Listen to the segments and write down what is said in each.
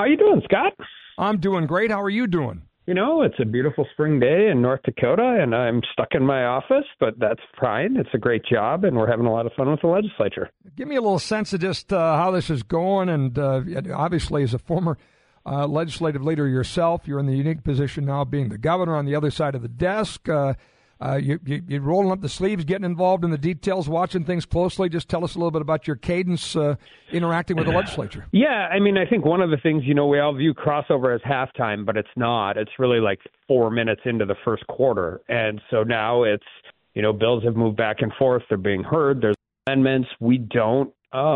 How you doing, Scott? I'm doing great. How are you doing? It's a beautiful spring day in North Dakota, and I'm stuck in my office, but that's fine. It's a great job, and we're having a lot of fun with the legislature. Give me a little sense of just how this is going, and obviously as a former legislative leader yourself, you're in the unique position now of being the governor on the other side of the desk. You're rolling up the sleeves, getting involved in the details, watching things closely. Just tell us a little bit about your cadence interacting with the legislature. Yeah, I think one of the things, we all view crossover as halftime, but it's not. It's really like 4 minutes into the first quarter. And so now it's, bills have moved back and forth. They're being heard. There's amendments. We don't,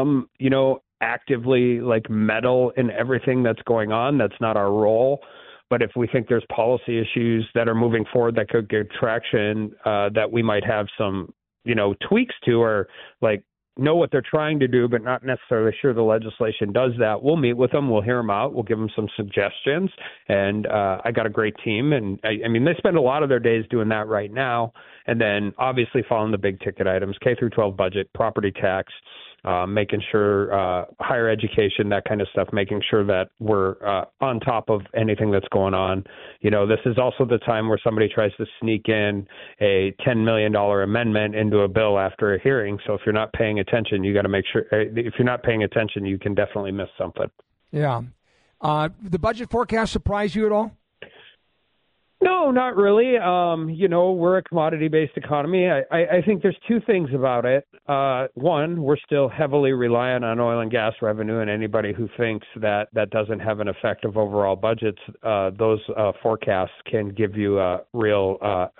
actively meddle in everything that's going on. That's not our role. But if we think there's policy issues that are moving forward that could get traction, that we might have some, tweaks to, or know what they're trying to do, but not necessarily sure the legislation does that, we'll meet with them. We'll hear them out. We'll give them some suggestions. And I got a great team. And they spend a lot of their days doing that right now. And then obviously following the big ticket items, K through 12 budget, property tax, making sure higher education, that kind of stuff, making sure that we're on top of anything that's going on. This is also the time where somebody tries to sneak in a $10 million amendment into a bill after a hearing. So if you're not paying attention, you got to make sure if you're not paying attention, you can definitely miss something. Yeah. The budget forecast surprise you at all? No, not really. We're a commodity-based economy. I think there's two things about it. One, we're still heavily reliant on oil and gas revenue, and anybody who thinks that doesn't have an effect of overall budgets, those forecasts can give you a real,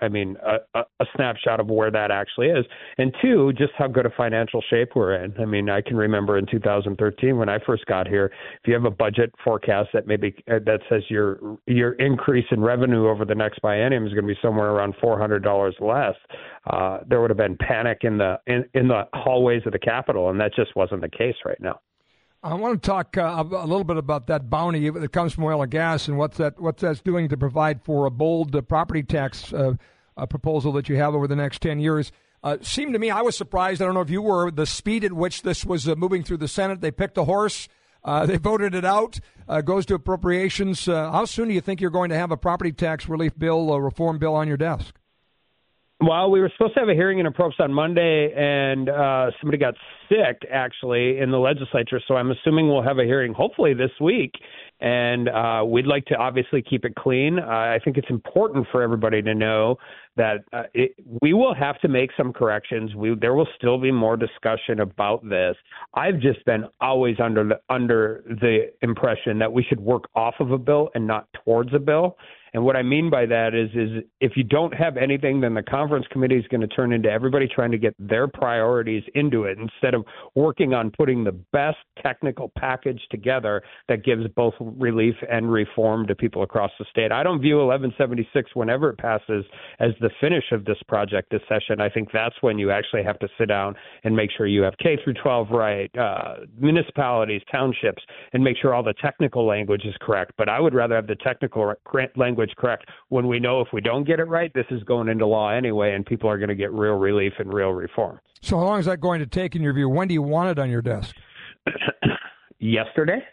a snapshot of where that actually is. And two, just how good a financial shape we're in. I can remember in 2013 when I first got here, if you have a budget forecast that says your increase in revenue over the next biennium is going to be somewhere around $400 less, there would have been panic in the hallways of the Capitol, and that just wasn't the case right now. I want to talk a little bit about that bounty that comes from oil and gas and what that's doing to provide for a bold property tax proposal that you have over the next 10 years. Seemed to me, I was surprised, I don't know if you were, the speed at which this was moving through the Senate. They picked a horse. They voted it out, goes to appropriations. How soon do you think you're going to have a property tax relief bill, a reform bill on your desk? Well, we were supposed to have a hearing in approps on Monday, and somebody got sick, actually, in the legislature. So I'm assuming we'll have a hearing hopefully this week. And we'd like to obviously keep it clean. I think it's important for everybody to know that we will have to make some corrections. There will still be more discussion about this. I've just been always under the impression that we should work off of a bill and not towards a bill. And what I mean by that is if you don't have anything, then the conference committee is going to turn into everybody trying to get their priorities into it instead of working on putting the best technical package together that gives both relief and reform to people across the state. I don't view 1176 whenever it passes as the finish of this project this session. I think that's when you actually have to sit down and make sure you have K through 12 right, municipalities, townships, and make sure all the technical language is correct. But I would rather have the technical language correct when we know if we don't get it right, this is going into law anyway, and people are going to get real relief and real reform. So how long is that going to take in your view? When do you want it on your desk? Yesterday.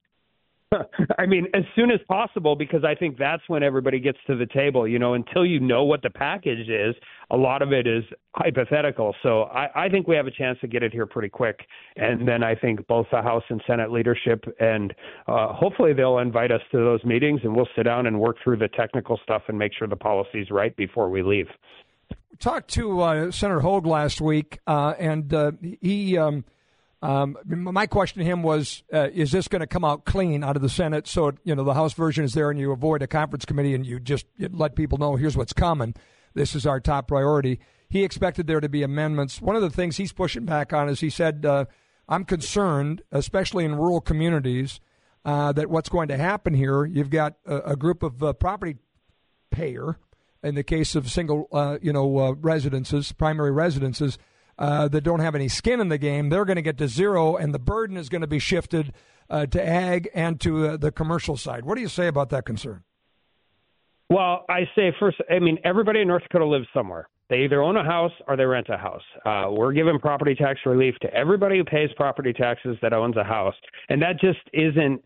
As soon as possible, because I think that's when everybody gets to the table. Until you know what the package is, a lot of it is hypothetical. So I think we have a chance to get it here pretty quick. And then I think both the House and Senate leadership, and hopefully they'll invite us to those meetings, and we'll sit down and work through the technical stuff and make sure the policy's right before we leave. We talked to Senator Hogue last week, and he my question to him was, is this going to come out clean out of the Senate? So, the House version is there and you avoid a conference committee and you let people know, here's what's coming. This is our top priority. He expected there to be amendments. One of the things he's pushing back on is he said, I'm concerned, especially in rural communities, that what's going to happen here, you've got a group of property payer, in the case of single, residences, primary residences, that don't have any skin in the game. They're going to get to zero, and the burden is going to be shifted to ag and to the commercial side. What do you say about that concern? Well, I say first, everybody in North Dakota lives somewhere. They either own a house or they rent a house. We're giving property tax relief to everybody who pays property taxes that owns a house. And that just isn't,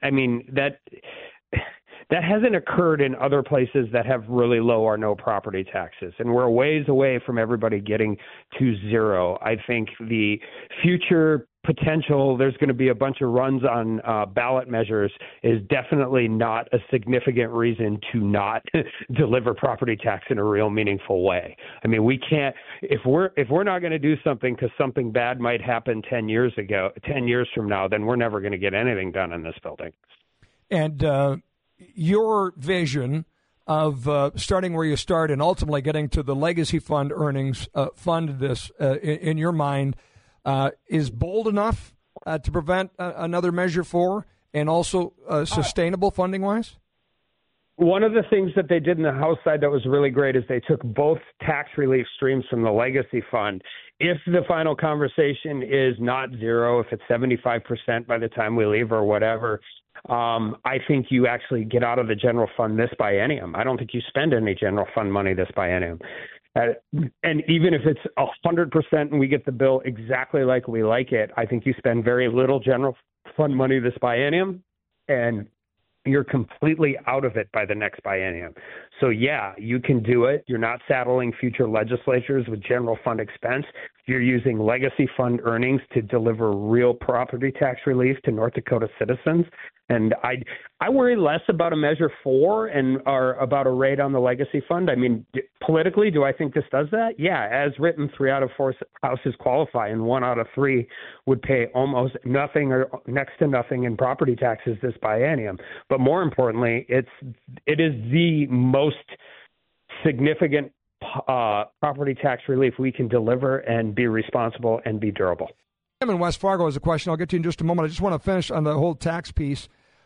that hasn't occurred in other places that have really low or no property taxes. And we're a ways away from everybody getting to zero. I think the future potential, there's going to be a bunch of runs on ballot measures, is definitely not a significant reason to not deliver property tax in a real meaningful way. I mean, we can't, if we're not going to do something because something bad might happen 10 years from now, then we're never going to get anything done in this building. And your vision of starting where you start and ultimately getting to the legacy fund earnings fund this in your mind is bold enough to prevent another Measure 4 and also sustainable funding-wise? One of the things that they did in the House side that was really great is they took both tax relief streams from the legacy fund. If the final conversation is not zero, if it's 75% by the time we leave or whatever, I think you actually get out of the general fund this biennium. I don't think you spend any general fund money this biennium. And even if it's 100% and we get the bill exactly like we like it, I think you spend very little general fund money this biennium, and you're completely out of it by the next biennium. So, yeah, you can do it. You're not saddling future legislatures with general fund expense. You're using legacy fund earnings to deliver real property tax relief to North Dakota citizens. And I worry less about a Measure 4 or about a rate on the legacy fund. I mean, politically, do I think this does that? Yeah, as written, 3 out of 4 houses qualify, and 1 out of 3 would pay almost nothing or next to nothing in property taxes this biennium. But more importantly, it is the most significant property tax relief we can deliver and be responsible and be durable. Tim in West Fargo has a question. I'll get to you in just a moment. I just want to finish on the whole tax piece.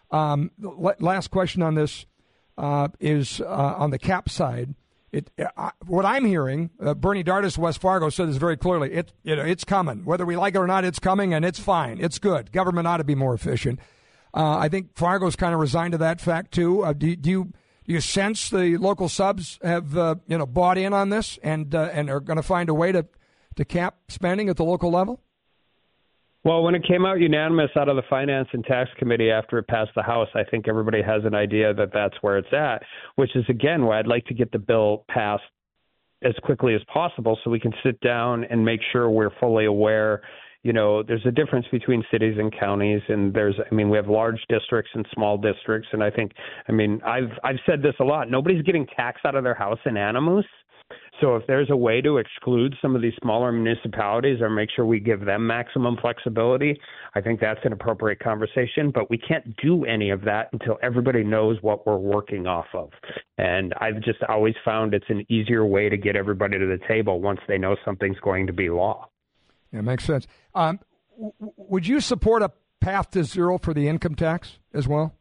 Last question on this is on the cap side. What I'm hearing, Bernie Dardis, West Fargo, said this very clearly. It's coming. Whether we like it or not, it's coming, and it's fine. It's good. Government ought to be more efficient. I think Fargo's kind of resigned to that fact, too. Do you sense the local subs have bought in on this and are going to find a way to cap spending at the local level? Well, when it came out unanimous out of the Finance and Tax Committee after it passed the House, I think everybody has an idea that that's where it's at, which is, again, why I'd like to get the bill passed as quickly as possible so we can sit down and make sure we're fully aware. There's a difference between cities and counties, and we have large districts and small districts, and I've said this a lot. Nobody's getting taxed out of their house in animus. So if there's a way to exclude some of these smaller municipalities or make sure we give them maximum flexibility, I think that's an appropriate conversation. But we can't do any of that until everybody knows what we're working off of. And I've just always found it's an easier way to get everybody to the table once they know something's going to be law. Yeah, makes sense. Would you support a path to zero for the income tax as well?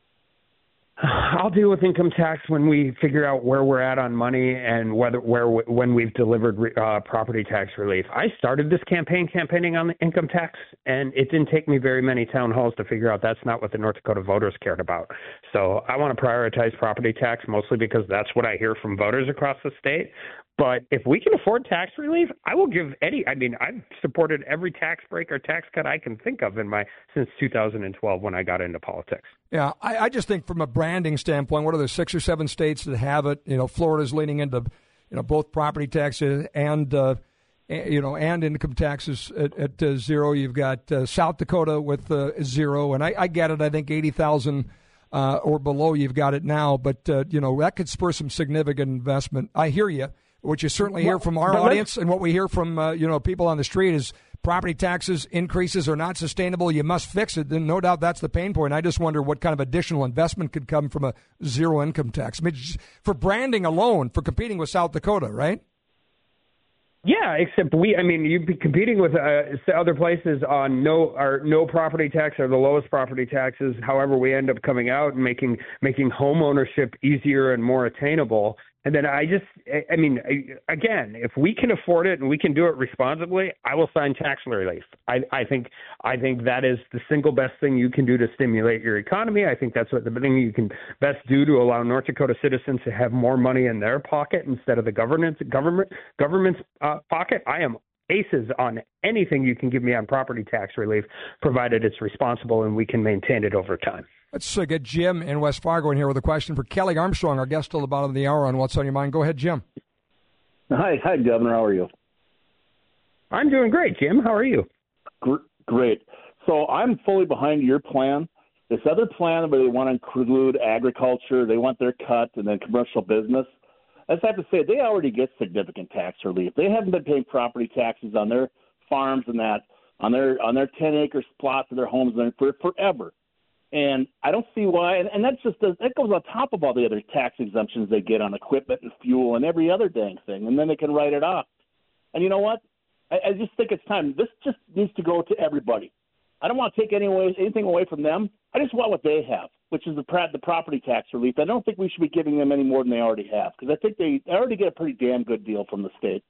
I'll deal with income tax when we figure out where we're at on money and when we've delivered property tax relief. I started this campaigning on the income tax, and it didn't take me very many town halls to figure out that's not what the North Dakota voters cared about. So I want to prioritize property tax mostly because that's what I hear from voters across the state. But if we can afford tax relief, I will give I've supported every tax break or tax cut I can think of since 2012 when I got into politics. Yeah, I just think from a branding standpoint, what are there 6 or 7 states that have it? Florida's leaning into, both property taxes and income taxes at zero. You've got South Dakota with zero, and I get it. I think 80,000 or below, you've got it now. But that could spur some significant investment. I hear you. What you certainly hear from our audience and what we hear from people on the street is property taxes increases are not sustainable. You must fix it. Then no doubt that's the pain point. I just wonder what kind of additional investment could come from a zero income tax. For branding alone, for competing with South Dakota, right? Yeah, except you'd be competing with other places on no property tax or the lowest property taxes. However, we end up coming out and making home ownership easier and more attainable. And then again, if we can afford it and we can do it responsibly, I will sign tax relief. I think that is the single best thing you can do to stimulate your economy. I think that's what the thing you can best do to allow North Dakota citizens to have more money in their pocket instead of the government's pocket. I am aces on anything you can give me on property tax relief, provided it's responsible and we can maintain it over time. Let's get Jim in West Fargo in here with a question for Kelly Armstrong, our guest till the bottom of the hour on What's on Your Mind. Go ahead, Jim. Hi, Governor. How are you? I'm doing great, Jim. How are you? Great. So I'm fully behind your plan. This other plan where they want to include agriculture, they want their cut, and then commercial business, I just have to say they already get significant tax relief. They haven't been paying property taxes on their farms and that, on their 10-acre plots of their homes for forever. And I don't see why, and that goes on top of all the other tax exemptions they get on equipment and fuel and every other dang thing, and then they can write it off. And you know what? I just think it's time. This just needs to go to everybody. I don't want to take anything away from them. I just want what they have, which is the property tax relief. I don't think we should be giving them any more than they already have, because I think they already get a pretty damn good deal from the state.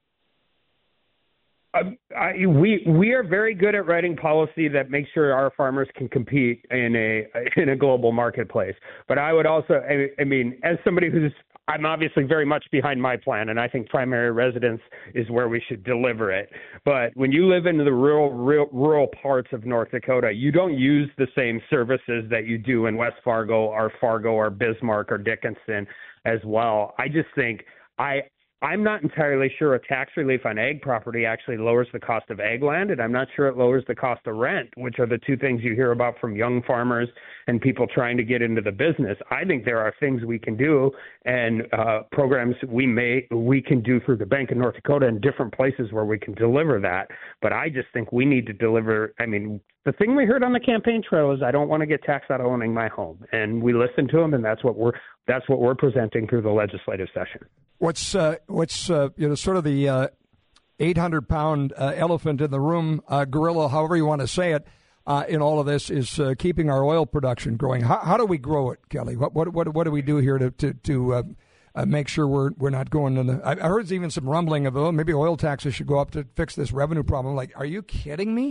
We are very good at writing policy that makes sure our farmers can compete in a global marketplace. But I would also, as somebody I'm obviously very much behind my plan, and I think primary residence is where we should deliver it. But when you live in the rural parts of North Dakota, you don't use the same services that you do in West Fargo or Bismarck or Dickinson as well. I just think I'm not entirely sure a tax relief on ag property actually lowers the cost of ag land, and I'm not sure it lowers the cost of rent, which are the two things you hear about from young farmers and people trying to get into the business. I think there are things we can do and programs we can do through the Bank of North Dakota in different places where we can deliver that. But I just think we need to deliver. The thing we heard on the campaign trail is I don't want to get taxed out of owning my home, and we listened to them, and that's what we're presenting through the legislative session. What's sort of the 800-pound elephant in the room, gorilla, however you want to say it, in all of this is keeping our oil production growing. How do we grow it, Kelly? What do we do here to make sure we're not going in the? I heard there's even some rumbling of maybe oil taxes should go up to fix this revenue problem. Like, are you kidding me?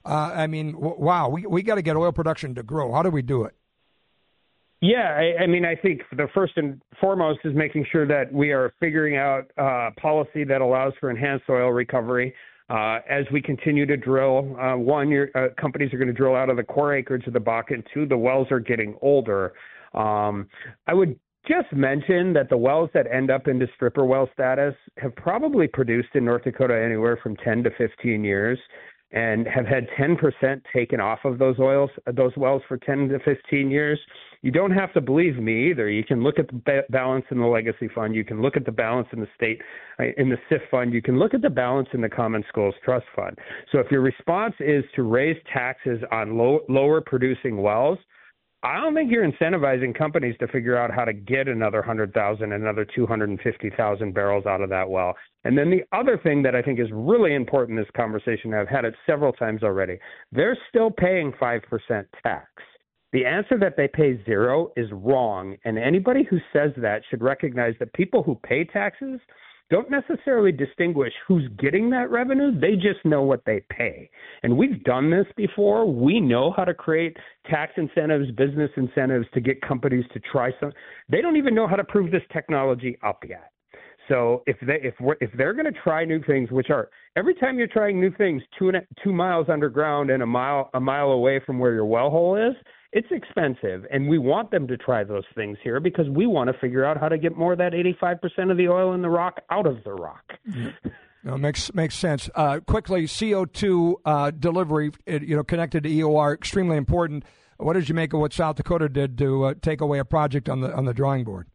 Wow, we got to get oil production to grow. How do we do it? Yeah, I think the first and foremost is making sure that we are figuring out policy that allows for enhanced oil recovery. As we continue to drill, companies are going to drill out of the core acreage of the Bakken. Two, the wells are getting older. I would just mention that the wells that end up into stripper well status have probably produced in North Dakota anywhere from 10 to 15 years. And have had 10% taken off of those wells for 10 to 15 years. You don't have to believe me either. You can look at the balance in the Legacy Fund. You can look at the balance in the state, in the SIF Fund. You can look at the balance in the Common Schools Trust Fund. So if your response is to raise taxes on lower producing wells, I don't think you're incentivizing companies to figure out how to get another 100,000, another 250,000 barrels out of that well. And then the other thing that I think is really important in this conversation, I've had it several times already, they're still paying 5% tax. The answer that they pay 0 is wrong. And anybody who says that should recognize that people who pay taxes don't necessarily distinguish who's getting that revenue. They just know what they pay. And we've done this before. We know how to create tax incentives, business incentives to get companies to try some. They don't even know how to prove this technology up yet. So if they're going to try new things, which are every time you're trying new things 2 miles underground and a mile away from where your well hole is, it's expensive, and we want them to try those things here because we want to figure out how to get more of that 85% of the oil in the rock out of the rock. No, makes sense. Quickly, CO2 delivery, connected to EOR, extremely important. What did you make of what South Dakota did to take away a project on the drawing board?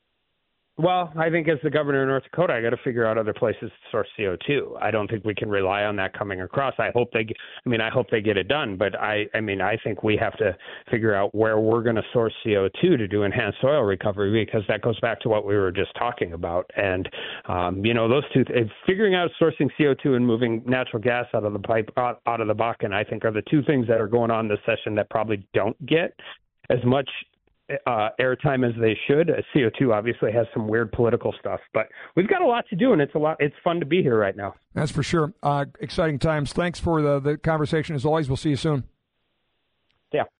Well, I think as the governor of North Dakota, I got to figure out other places to source CO2. I don't think we can rely on that coming across. I hope they get it done, but I think we have to figure out where we're going to source CO2 to do enhanced oil recovery, because that goes back to what we were just talking about. And those two, figuring out sourcing CO2 and moving natural gas out of the pipe out of the Bakken, I think are the two things that are going on this session that probably don't get as much airtime as they should. CO2 obviously has some weird political stuff, but we've got a lot to do, and it's fun to be here right now. That's for sure. Exciting times. Thanks for the conversation as always. We'll see you soon. Yeah.